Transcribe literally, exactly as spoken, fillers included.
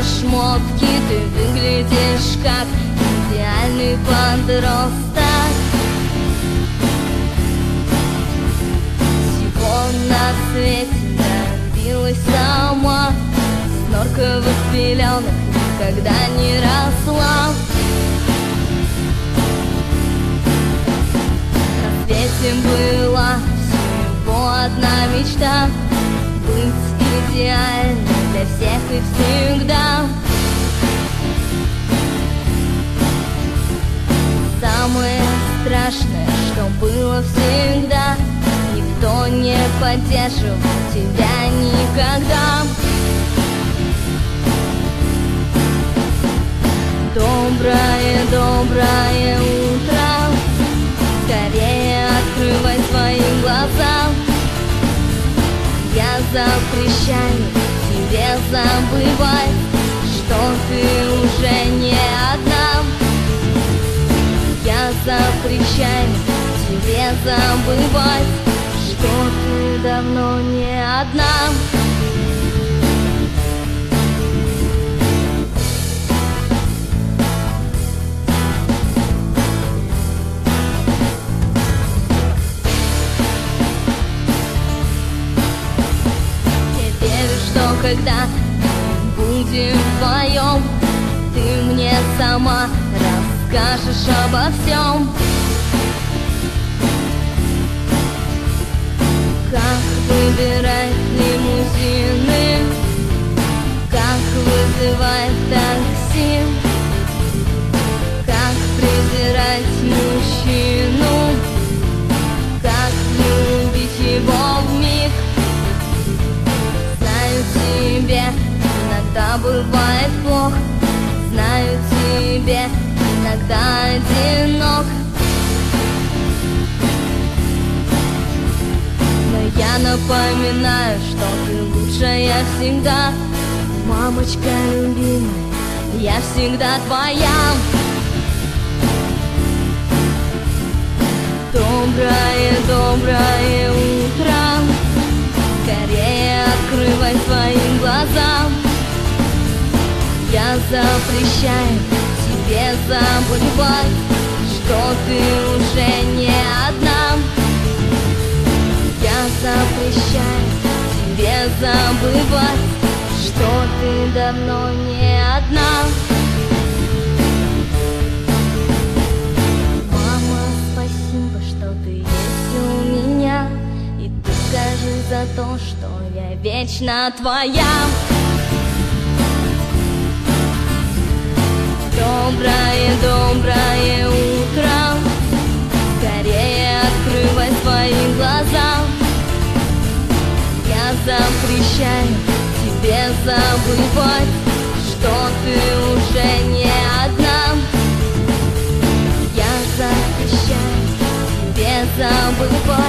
шмотки, ты выглядишь как идеальный подросток. Всего на свете добилась сама, с норковых пеленок никогда не росла. На свете была всего одна мечта — быть идеальной для всех и всегда. Самое страшное, что было всегда, никто не поддерживал тебя никогда. Доброе, доброе утро, скорее открывай свои глаза. Я запрещаю тебе забывать, что ты уже не одна. Я запрещаю тебе забывать, что ты давно не одна. Я верю, что когда мы будем вдвоем, ты мне сама расскажешь обо всем. Как выбирать лимузины, как вызывать такси, как презирать мужчину, как любить его вмиг. Знаю, тебе иногда бывает плохо, знаю, тебе иногда одинок. Но я напоминаю, что ты лучшая всегда. Мамочка любимая, я всегда твоя. Доброе, доброе утро, скорее открывай свои глаза. Я запрещаю тебе забывать, что ты уже не одна. Я запрещаю тебе забывать, что ты давно не одна. Мама, спасибо, что ты есть у меня, и ты скажи за то, что я вечно твоя. Доброе, доброе утро, скорее открывай свои глаза. Я запрещаю тебе забывать, что ты уже не одна. Я запрещаю тебе забывать.